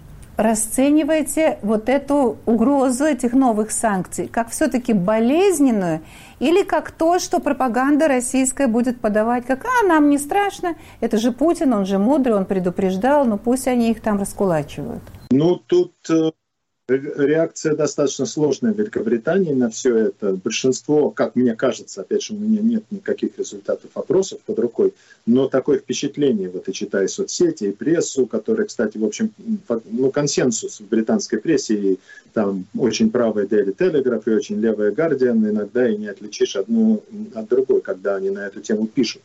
расцениваете вот эту угрозу этих новых санкций? Как все-таки болезненную или как то, что пропаганда российская будет подавать, как «а, нам не страшно, это же Путин, он же мудрый, он предупреждал, но пусть они их там раскулачивают». Ну, тут э, реакция достаточно сложная в Великобритании на все это. Большинство, как мне кажется, опять же, у меня нет никаких результатов опросов под рукой, но такое впечатление, вот и читая соцсети и прессу, которая, кстати, в общем, ну, консенсус в британской прессе, и там очень правая Daily Telegraph и очень левая Guardian, иногда и не отличишь одну от другой, когда они на эту тему пишут.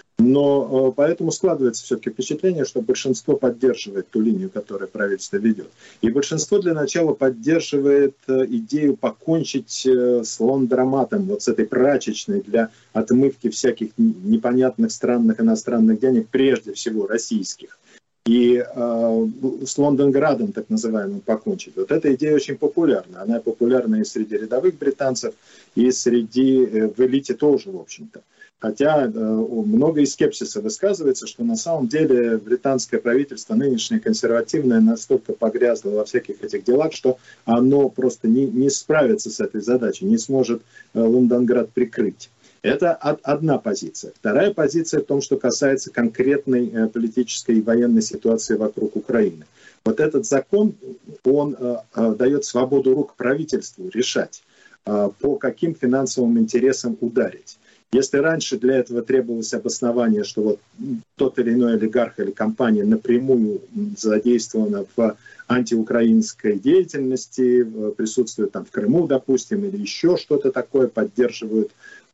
Но поэтому складывается все-таки впечатление, что большинство поддерживает ту линию, которую правительство ведет. И большинство для начала поддерживает идею покончить с лондроматом, вот с этой прачечной для отмывки всяких непонятных странных иностранных денег, прежде всего российских. И э, с Лондонградом, так называемым, покончить. Вот эта идея очень популярна. Она популярна и среди рядовых британцев, и среди, э, в элите тоже, в общем-то. Хотя э, много и скепсиса высказывается, что на самом деле британское правительство, нынешнее консервативное, настолько погрязло во всяких этих делах, что оно просто не, не справится с этой задачей, не сможет э, Лондонград прикрыть. Это одна позиция. Вторая позиция в том, что касается конкретной э, политической и военной ситуации вокруг Украины. Вот этот закон, он э, э, дает свободу рук правительству решать, э, по каким финансовым интересам ударить. Если раньше для этого требовалось обоснование, что вот тот или иной олигарх или компания напрямую задействована в антиукраинской деятельности, присутствует там в Крыму, допустим, или еще что-то такое, поддерживают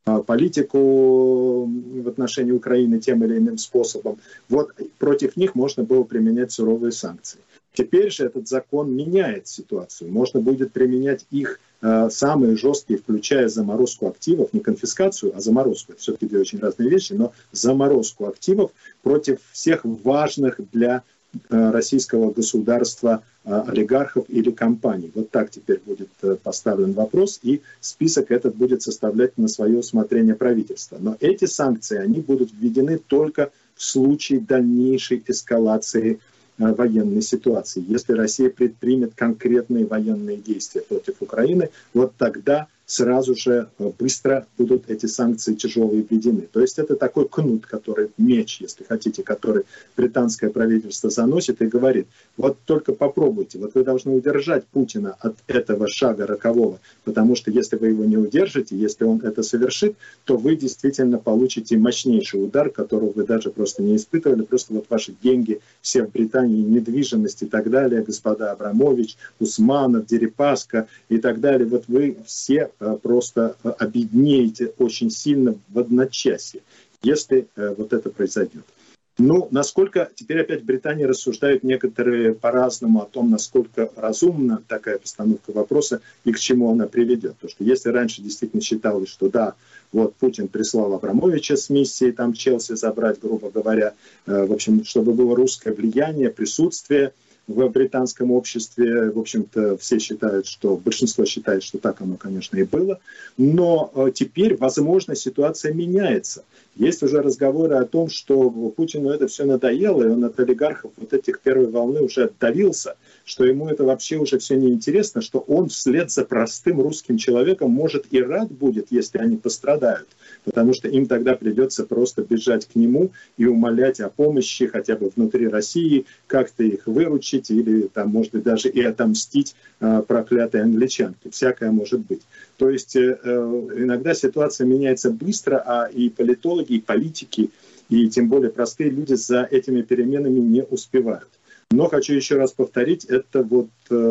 политику в отношении Украины тем или иным способом, вот против них можно было применять суровые санкции. Теперь же этот закон меняет ситуацию. Можно будет применять их э, самые жесткие, включая заморозку активов, не конфискацию, а заморозку. Это все-таки две очень разные вещи, но заморозку активов против всех важных для э, российского государства э, олигархов или компаний. Вот так теперь будет э, поставлен вопрос, и список этот будет составлять на свое усмотрение правительства. Но эти санкции, они будут введены только в случае дальнейшей эскалации военной ситуации. Если Россия предпримет конкретные военные действия против Украины, вот тогда сразу же быстро будут эти санкции тяжелые введены. То есть это такой кнут, который, меч, если хотите, который британское правительство заносит и говорит, вот только попробуйте, вот вы должны удержать Путина от этого шага рокового, потому что если вы его не удержите, если он это совершит, то вы действительно получите мощнейший удар, которого вы даже просто не испытывали, просто вот ваши деньги все в Британии, недвижимость и так далее, господа Абрамович, Усманов, Дерипаска и так далее, вот вы все просто обеднеете очень сильно в одночасье, если вот это произойдет. Ну, насколько, теперь опять в Британии рассуждают некоторые по-разному о том, насколько разумна такая постановка вопроса и к чему она приведет. Потому что если раньше действительно считалось, что да, вот Путин прислал Абрамовича с миссией там Челси забрать, грубо говоря, э, в общем, чтобы было русское влияние, присутствие в британском обществе. В общем-то, все считают, что, большинство считает, что так оно, конечно, и было. Но э, теперь, возможно, ситуация меняется. Есть уже разговоры о том, что Путину это все надоело, и он от олигархов вот этих первой волны уже отдавился, что ему это вообще уже все неинтересно, что он вслед за простым русским человеком, может, и рад будет, если они пострадают. Потому что им тогда придется просто бежать к нему и умолять о помощи хотя бы внутри России, как-то их выручить или, там, может быть, даже и отомстить э, проклятой англичанке. Всякое может быть. То есть э, иногда ситуация меняется быстро, а и политологи, и политики, и тем более простые люди за этими переменами не успевают. Но хочу еще раз повторить, это вот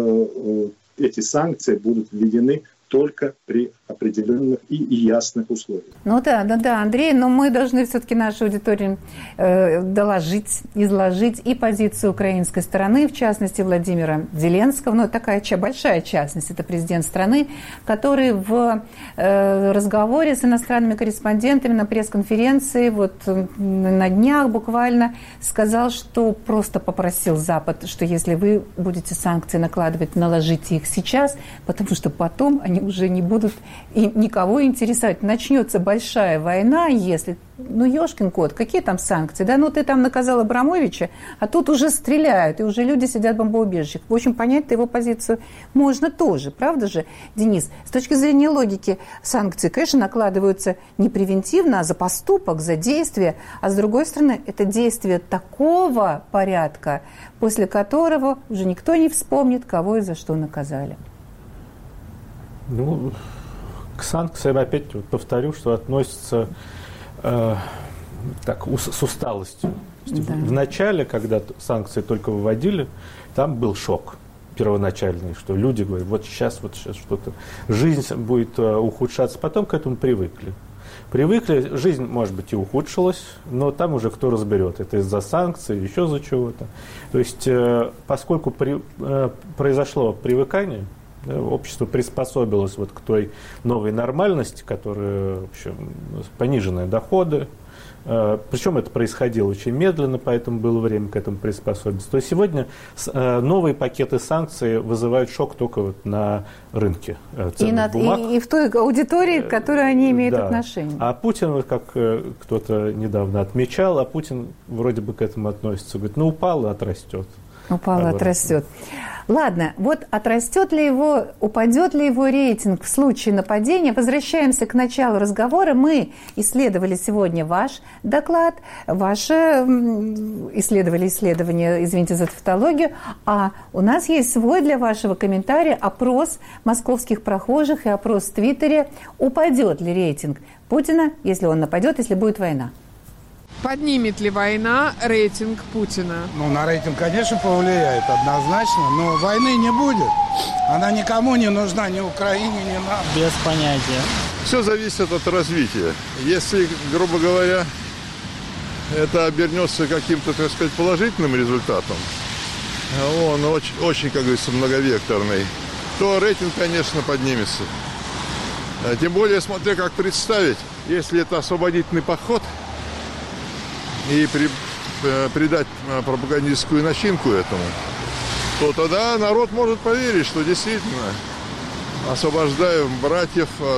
э, эти санкции будут введены только при определенных и ясных условиях. Ну да, да, да, Андрей, но мы должны все-таки нашей аудитории э, доложить, изложить и позицию украинской стороны, в частности Владимира Зеленского, ну такая большая частность, это президент страны, который в э, разговоре с иностранными корреспондентами на пресс-конференции вот на днях буквально сказал, что просто попросил Запад, что если вы будете санкции накладывать, наложите их сейчас, потому что потом они уже не будут и никого интересовать. Начнется большая война, если... Ну, ёшкин кот, какие там санкции? Да, ну, ты там наказал Абрамовича, а тут уже стреляют, и уже люди сидят в бомбоубежищах. В общем, понять-то его позицию можно тоже, правда же, Денис? С точки зрения логики, санкции, конечно, накладываются не превентивно, а за поступок, за действие. А с другой стороны, это действие такого порядка, после которого уже никто не вспомнит, кого и за что наказали. Ну, к санкциям опять вот повторю, что относится э, так, с усталостью. Да. В начале, когда санкции только выводили, там был шок первоначальный, что люди говорят, вот сейчас, вот сейчас что-то, жизнь будет э, ухудшаться, потом к этому привыкли. Привыкли, жизнь, может быть, и ухудшилась, но там уже кто разберет, это из-за санкций, еще за чего-то. То есть, э, поскольку при, э, произошло привыкание, общество приспособилось вот к той новой нормальности, которая, в общем, пониженные доходы. Причем это происходило очень медленно, поэтому было время к этому приспособиться. То есть сегодня новые пакеты санкций вызывают шок только вот на рынке ценных бумаг. И, и в той аудитории, к которой они имеют да. отношение. А Путин, как кто-то недавно отмечал, а Путин вроде бы к этому относится. Говорит, ну упал и отрастет. Упал и отрастет. Ладно, вот отрастет ли его, упадет ли его рейтинг в случае нападения? Возвращаемся к началу разговора. Мы исследовали сегодня ваш доклад, ваше исследовали исследование, извините за тавтологию, а у нас есть свой для вашего комментария опрос московских прохожих и опрос в Твиттере. Упадет ли рейтинг Путина, если он нападет, если будет война? Поднимет ли война рейтинг Путина? Ну, на рейтинг, конечно, повлияет однозначно, но войны не будет. Она никому не нужна, ни Украине, ни нам. Без понятия. Все зависит от развития. Если, грубо говоря, это обернется каким-то, так сказать, положительным результатом, он очень, очень, как говорится, многовекторный, то рейтинг, конечно, поднимется. Тем более, смотря как представить, если это освободительный поход, и при, э, придать пропагандистскую начинку этому, то тогда народ может поверить, что действительно освобождаем братьев от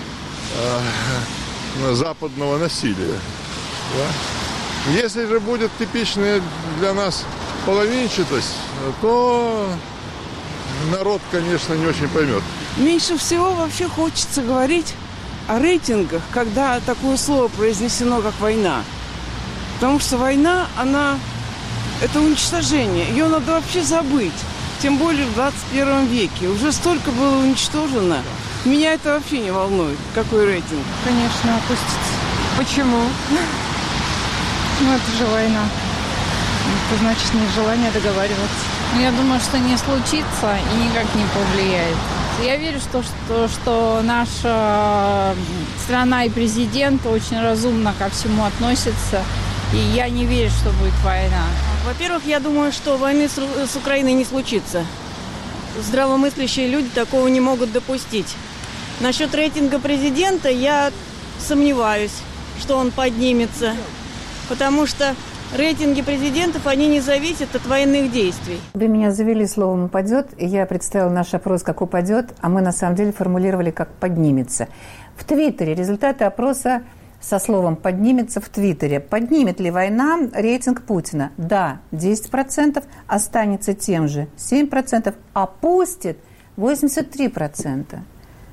э, западного насилия. Да? Если же будет типичная для нас половинчатость, то народ, конечно, не очень поймет. Меньше всего вообще хочется говорить о рейтингах, когда такое слово произнесено, как война. Потому что война, она, это уничтожение. Ее надо вообще забыть. Тем более в двадцать первом веке. Уже столько было уничтожено. Меня это вообще не волнует. Какой рейтинг? Конечно, опустится. Почему? Ну, это же война. Это значит, нет желания договариваться. Я думаю, что не случится и никак не повлияет. Я верю, что, что, что наша страна и президент очень разумно ко всему относятся. И я не верю, что будет война. Во-первых, я думаю, что войны с, с Украиной не случится. Здравомыслящие люди такого не могут допустить. Насчет рейтинга президента я сомневаюсь, что он поднимется, потому что рейтинги президентов, они не зависят от военных действий. Вы меня завели словом «упадет», и я представила наш опрос как «упадет», а мы на самом деле формулировали как «поднимется». В Твиттере результаты опроса со словом «поднимется» в Твиттере. Поднимет ли война рейтинг Путина? Да, десять процентов, останется тем же семь процентов, опустит восемьдесят три процента.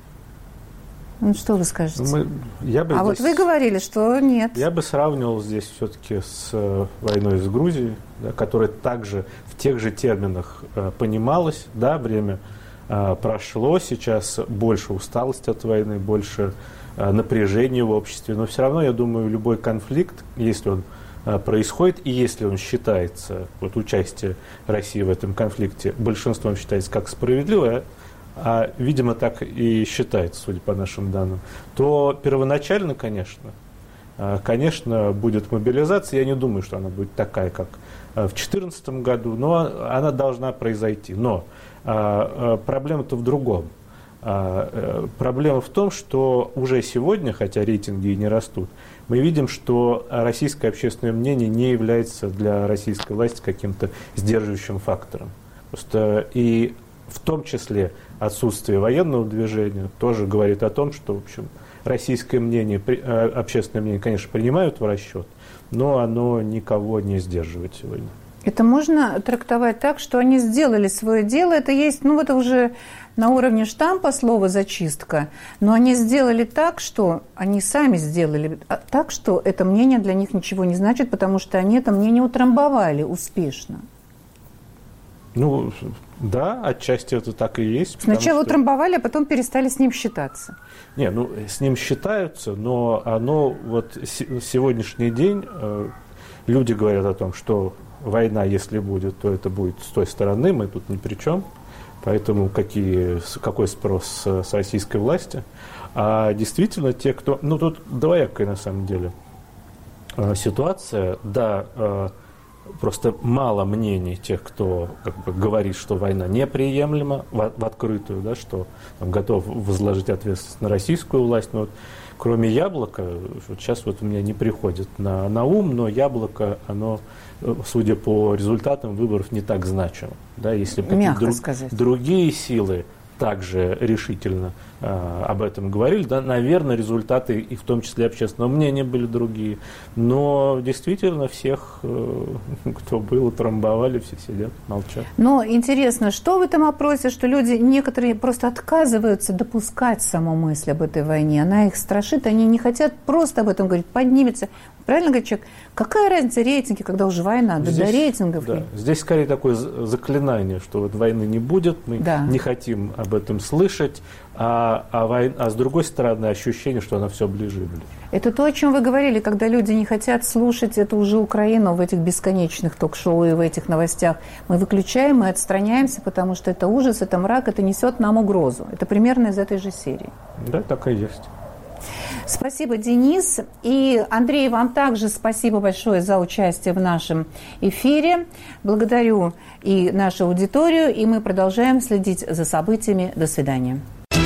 Ну, что вы скажете? Мы, я бы а здесь, вот вы говорили, что нет. Я бы сравнивал здесь все-таки с э, войной с Грузией, да, которая также в тех же терминах э, понималась. Да, время э, прошло, сейчас больше усталости от войны, больше э, напряжения в обществе. Но все равно, я думаю, любой конфликт, если он э, происходит, и если он считается, вот участие России в этом конфликте, большинством считается как справедливое, а, видимо, так и считается, судя по нашим данным, то первоначально, конечно, конечно, будет мобилизация. Я не думаю, что она будет такая, как в две тысячи четырнадцатом году, но она должна произойти. Но проблема-то в другом. Проблема в том, что уже сегодня, хотя рейтинги и не растут, мы видим, что российское общественное мнение не является для российской власти каким-то сдерживающим фактором. Просто и в том числе отсутствие военного движения тоже говорит о том, что, в общем, российское мнение, общественное мнение, конечно, принимают в расчет, но оно никого не сдерживает сегодня. Это можно трактовать так, что они сделали свое дело. Это есть, ну, это уже на уровне штампа слово «зачистка», но они сделали так, что они сами сделали так, что это мнение для них ничего не значит, потому что они это мнение утрамбовали успешно. Ну, да, отчасти это так и есть. Сначала что... утрамбовали, а потом перестали с ним считаться. Не, ну, с ним считаются, но оно, вот сегодняшний день э, люди говорят о том, что война, если будет, то это будет с той стороны, мы тут ни при чем. Поэтому какие, какой спрос с, с российской власти. А действительно те, кто... Ну, тут двоякая на самом деле э, ситуация. Да, э, просто мало мнений тех, кто как бы говорит, что война неприемлема в, в открытую, да, что там, готов возложить ответственность на российскую власть. Но вот, кроме яблока, вот сейчас вот у меня не приходит на, на ум, но яблоко, оно, судя по результатам выборов, не так значимо. Да, если бы какие-то друг, другие силы также решительно э, об этом говорили, да, наверное, результаты и в том числе общественного мнения были другие. Но действительно всех, э, кто был, утрамбовали, все сидят, молчат. Но интересно, что в этом опросе, что люди некоторые просто отказываются допускать саму мысль об этой войне. Она их страшит, они не хотят просто об этом говорить, поднимется. Правильно говорит человек? Какая разница рейтинги, когда уже война? Да, здесь, до рейтингов. Да. Здесь скорее такое заклинание, что вот войны не будет, мы да. не хотим об этом слышать, а, а, война, а с другой стороны ощущение, что она все ближе и ближе. Это то, о чем вы говорили, когда люди не хотят слушать эту уже Украину в этих бесконечных ток-шоу и в этих новостях. Мы выключаем, мы отстраняемся, потому что это ужас, это мрак, это несет нам угрозу. Это примерно из этой же серии. Да, так и есть. Спасибо, Денис. И, Андрей, вам также спасибо большое за участие в нашем эфире. Благодарю и нашу аудиторию, и мы продолжаем следить за событиями. До свидания.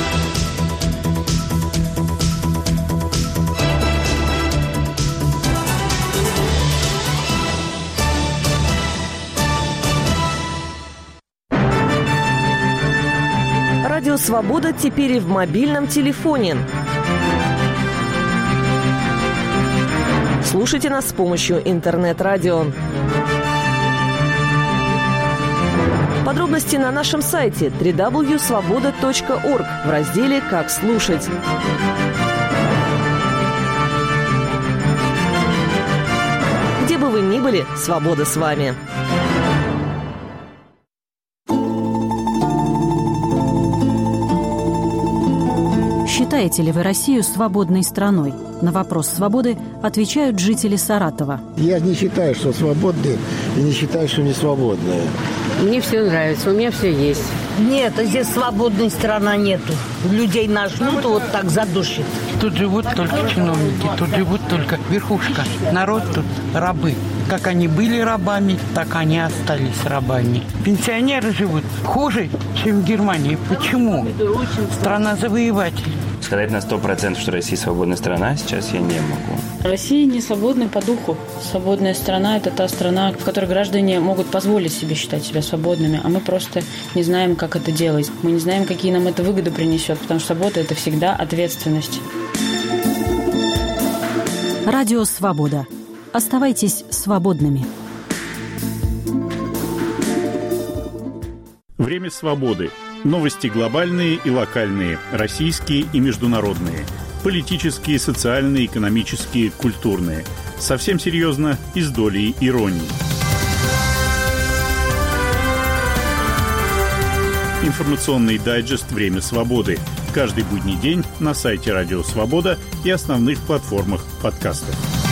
Радио «Свобода» теперь и в мобильном телефоне. Слушайте нас с помощью интернет-радио. Подробности на нашем сайте дабл ю дабл ю дабл ю точка свобода точка орг в разделе «Как слушать». Где бы вы ни были, свобода с вами. Считаете ли вы Россию свободной страной? На вопрос свободы отвечают жители Саратова. Я не считаю, что свободные, и не считаю, что не свободные. Мне все нравится, у меня все есть. Нет, здесь свободной страны нету. Людей нажмут, вот так задушит. Тут живут только чиновники, тут живут только верхушка. Народ тут рабы. Как они были рабами, так они остались рабами. Пенсионеры живут хуже, чем в Германии. Почему? Страна завоеватель. Сказать на сто процентов, что Россия свободная страна, сейчас я не могу. Россия не свободна по духу. Свободная страна – это та страна, в которой граждане могут позволить себе считать себя свободными, а мы просто не знаем, как это делать. Мы не знаем, какие нам это выгоды принесет, потому что свобода – это всегда ответственность. Радио «Свобода». Оставайтесь свободными. Время свободы. Новости глобальные и локальные, российские и международные, политические, социальные, экономические, культурные. Совсем серьезно и с долей иронии. Информационный дайджест «Время свободы». Каждый будний день на сайте Радио Свобода и основных платформах подкастов.